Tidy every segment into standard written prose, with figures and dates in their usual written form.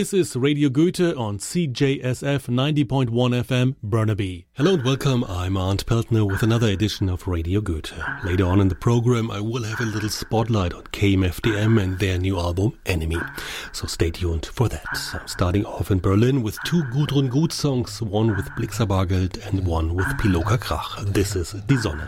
This is Radio Goethe on CJSF 90.1 FM, Burnaby. Hello and welcome, I'm Arndt Peltner with another edition of Radio Goethe. Later on in the program I will have a little spotlight on KMFDM and their new album, Enemy. So stay tuned for that. I'm starting off in Berlin with two Gudrun Gut songs, one with Blixa Bargeld and one with Piloka Krach. This is Die Sonne.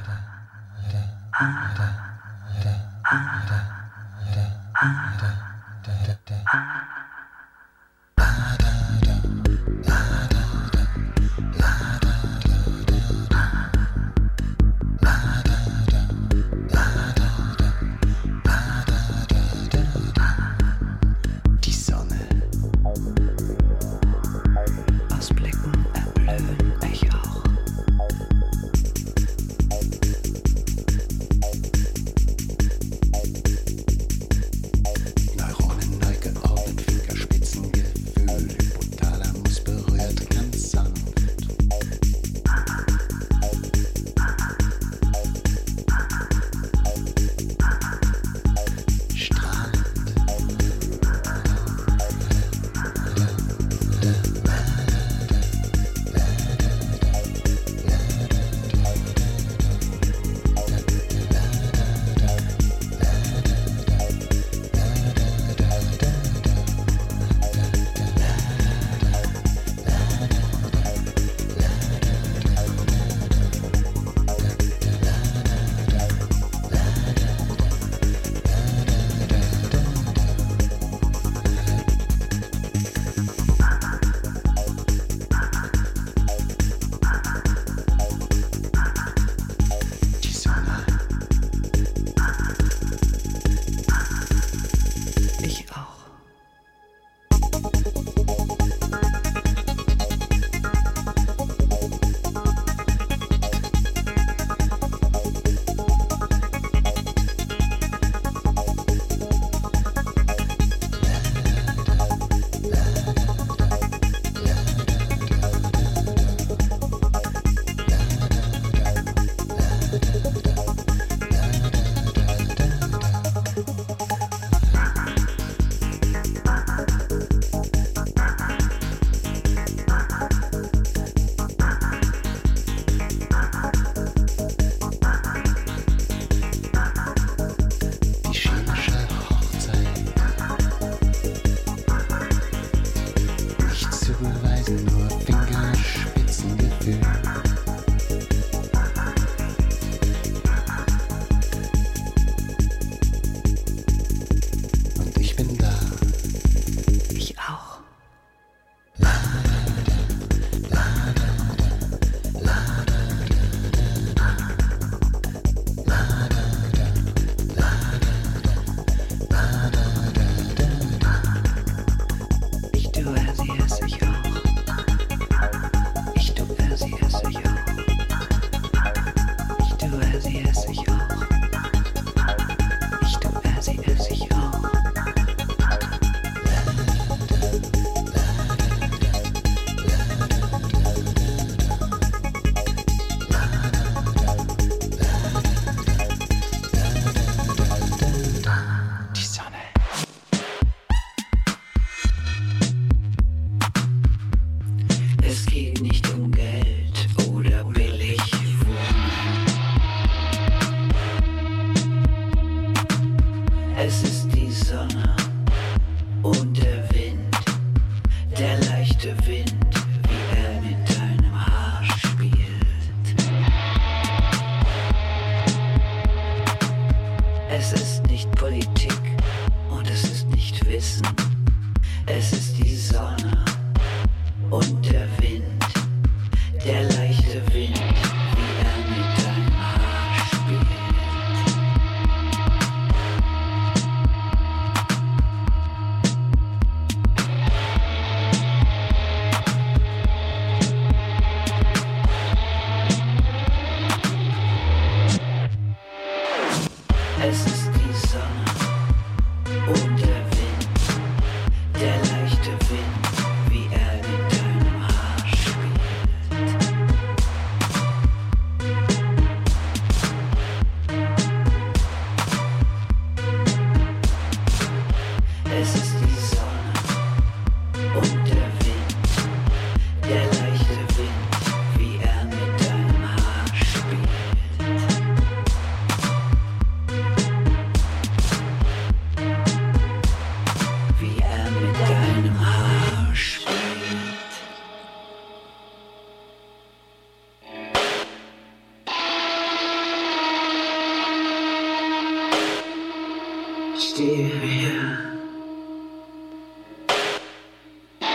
Und der Wind, der leichte Wind, wie er mit deinem Haar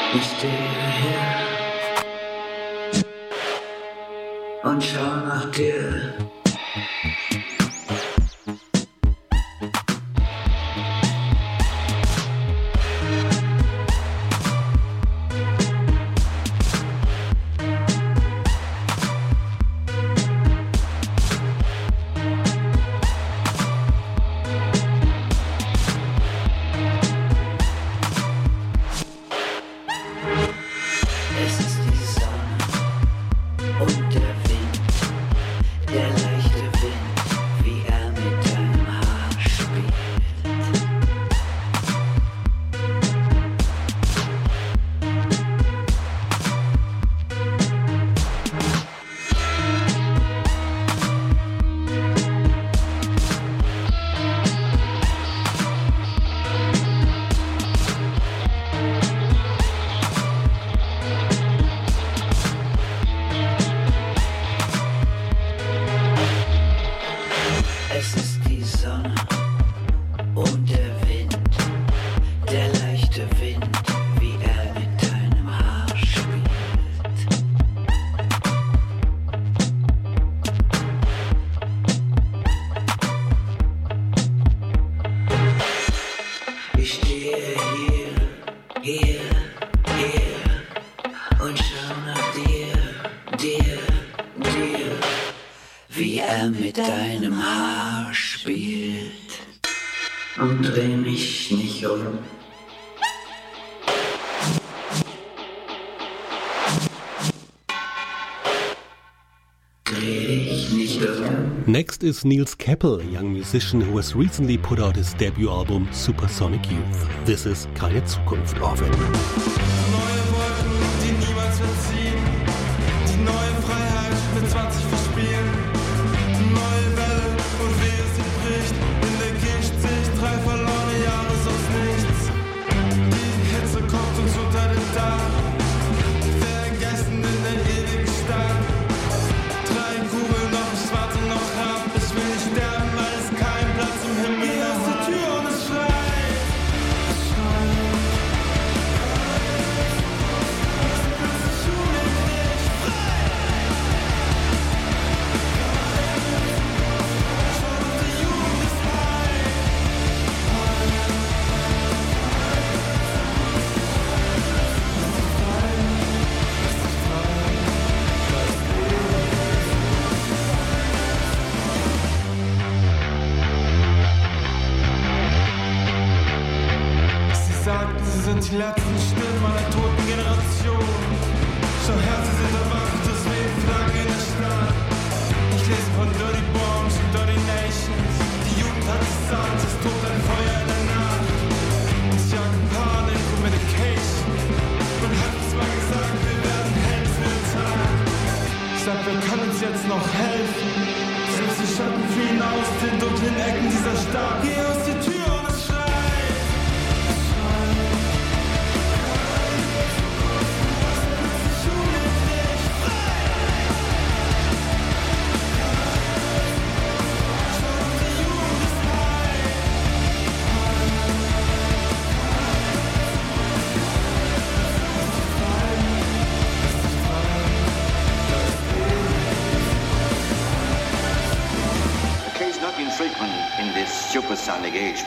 Ich stehe hier und schau nach dir. Mit deinem Haar spielt und dreh mich nicht um. Dreh dich nicht um. Next is Niels Keppel, a young musician who has recently put out his debut album Supersonic Youth. This is Keine Zukunft offen. Neue Wolken, die niemals verziehen, die neue Freiheit mit 20 verspielen. Neue Welle und wie es sie bricht, in der Gegend sich 3 verlorene Jahre, sonst nichts. Die Hitze kommt uns unter den Dach, vergessen in der ewigen Stadt. 3 Kugeln noch, ich warte noch ab, ich will nicht sterben, weil es keinen Platz im Himmel hat. Geh aus der Tür und es schreit, es schreit. Sie sind die letzten Stimmen einer toten Generation. Schau her, sie sind erwacht, deswegen Flagge in der Stadt. Ich lese von Dirty Bombs und Dirty Nations. Die Jugend hat es satt, es tobt ein Feuer in der Nacht. Es jagt Panik und Medication. Man hat uns mal gesagt, wir werden Helden für den Tag. Ich sag, wer kann uns jetzt noch helfen? Selbst die Schatten fliehen aus den dunklen Ecken dieser Stadt. Geh aus der Tür und es schreit. Frequent in this supersonic age.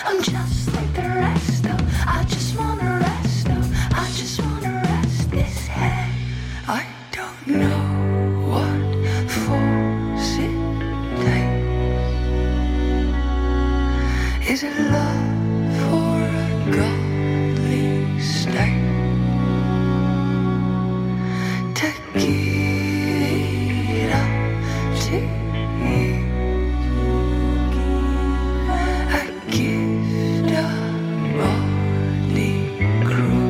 I'm just like the rest of. I just wanna rest of. I just wanna rest this head. I don't know what force it takes. Is it love or a godly state? To give it up to you. A gift of body crew.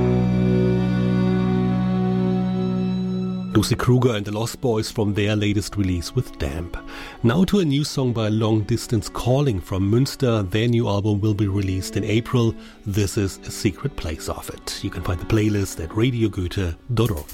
Lucy Kruger and the Lost Boys from their latest release with Damp. Now to a new song by Long Distance Calling from Münster. Their new album will be released in April. This is A Secret Place of it. You can find the playlist at radiogoethe.org.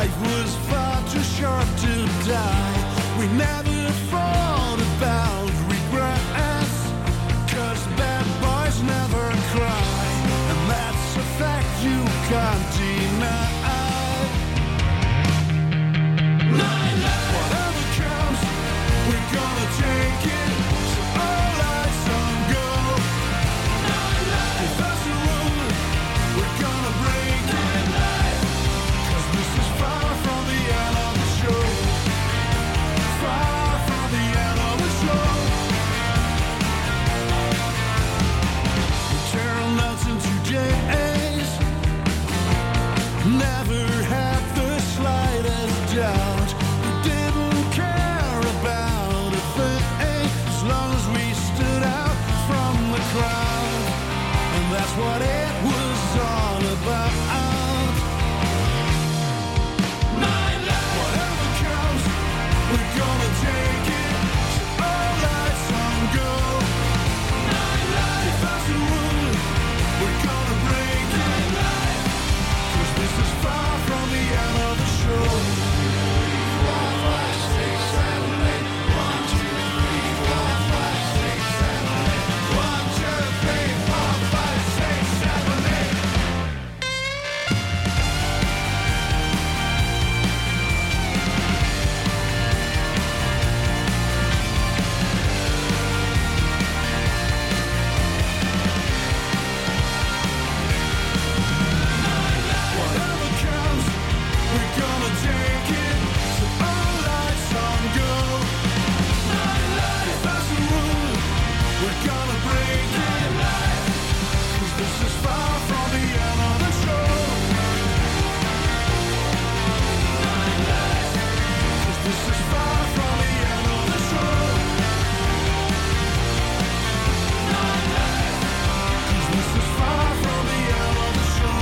Life was far too short to die. We never thought about regrets, 'cause bad boys never cry, and that's a fact you can't deny. Whatever comes, we're gonna take it. So all lights on go. If that's the rule, we're gonna break it. 'Cause this is far from the end of the show. Far from the end of the show. We turn notes into days. Never had the slightest doubt. We didn't care about a thing as long as we stood out from the crowd. And that's what it was all about. Whatever comes, we're gonna take it. So all lights on go. If that's the rule, we're gonna break it. 'Cause this is far from the end of the show. 1, 5, 6, 7, 8. 1, 2, 3, 4, 5, 6, 7, 8. 1, 2, 3, 4, 5, 6, 7, 8. Whatever comes, we're gonna take it. So all lights on go. If that's the rule, we're gonna break it. 'Cause this is far from the end of the show. 'Cause this is far from the end of the show. 'Cause this is far from the end of the show.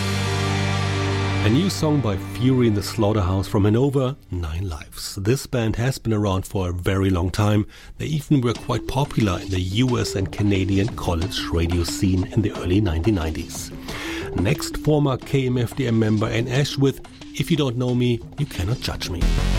A new song by Fury in the Slaughterhouse from Hanover, 9 Lives. This band has been around for a very long time. They even were quite popular in the US and Canadian college radio scene in the early 1990s. Next, former KMFDM member Anne Ash with If You Don't Know Me, You Cannot Judge Me.